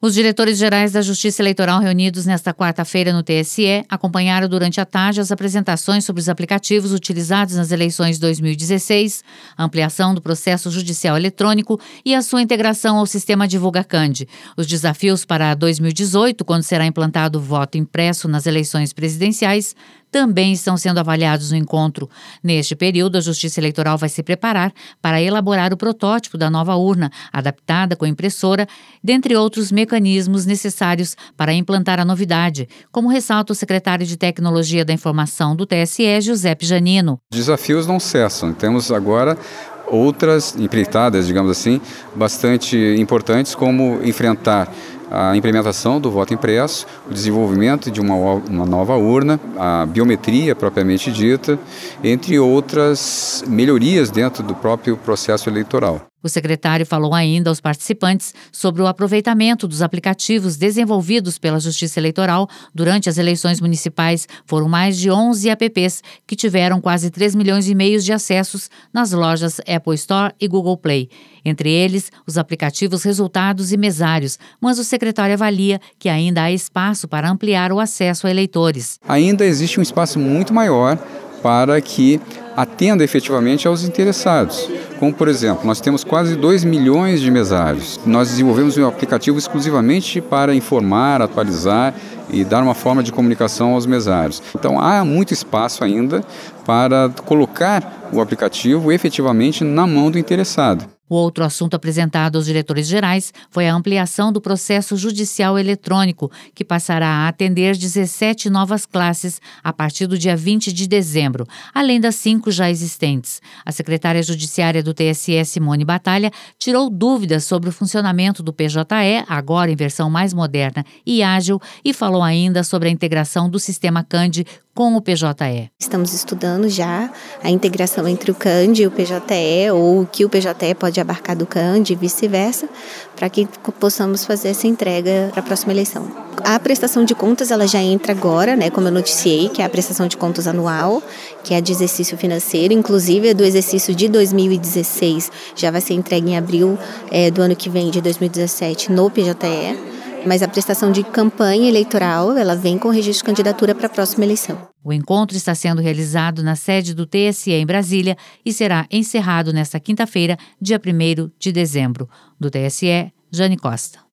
Os diretores gerais da Justiça Eleitoral reunidos nesta quarta-feira no TSE acompanharam durante a tarde as apresentações sobre os aplicativos utilizados nas eleições de 2016, a ampliação do processo judicial eletrônico e a sua integração ao sistema DivulgaCand. Os desafios para 2018, quando será implantado o voto impresso nas eleições presidenciais, também estão sendo avaliados no encontro. Neste período, a Justiça Eleitoral vai se preparar para elaborar o protótipo da nova urna, adaptada com impressora, dentre outros mecanismos necessários para implantar a novidade, como ressalta o secretário de Tecnologia da Informação do TSE, Giuseppe Giannino. Desafios não cessam. Temos agora outras empreitadas, digamos assim, bastante importantes, como enfrentar a implementação do voto impresso, o desenvolvimento de uma nova urna, a biometria propriamente dita, entre outras melhorias dentro do próprio processo eleitoral. O secretário falou ainda aos participantes sobre o aproveitamento dos aplicativos desenvolvidos pela Justiça Eleitoral durante as eleições municipais. Foram mais de 11 apps que tiveram quase 3,5 milhões de acessos nas lojas Apple Store e Google Play. Entre eles, os aplicativos Resultados e Mesários, mas o secretário avalia que ainda há espaço para ampliar o acesso a eleitores. Ainda existe um espaço muito maior para que atenda efetivamente aos interessados. Como, por exemplo, nós temos quase 2 milhões de mesários. Nós desenvolvemos um aplicativo exclusivamente para informar, atualizar e dar uma forma de comunicação aos mesários. Então, há muito espaço ainda para colocar o aplicativo efetivamente na mão do interessado. O outro assunto apresentado aos diretores gerais foi a ampliação do processo judicial eletrônico, que passará a atender 17 novas classes a partir do dia 20 de dezembro, além das 5 já existentes. A secretária judiciária do TSE, Simone Batalha, tirou dúvidas sobre o funcionamento do PJE, agora em versão mais moderna e ágil, e falou ainda sobre a integração do sistema CAND com o PJE. Estamos estudando já a integração entre o CAND e o PJE, ou o que o PJE pode abarcar do CAND e vice-versa, para que possamos fazer essa entrega para a próxima eleição. A prestação de contas ela já entra agora, como eu noticiei, que é a prestação de contas anual, que é de exercício financeiro, inclusive do exercício de 2016, já vai ser entregue em abril do ano que vem, de 2017, no PJE. Mas a prestação de campanha eleitoral, ela vem com registro de candidatura para a próxima eleição. O encontro está sendo realizado na sede do TSE em Brasília e será encerrado nesta quinta-feira, dia 1º de dezembro. Do TSE, Jane Costa.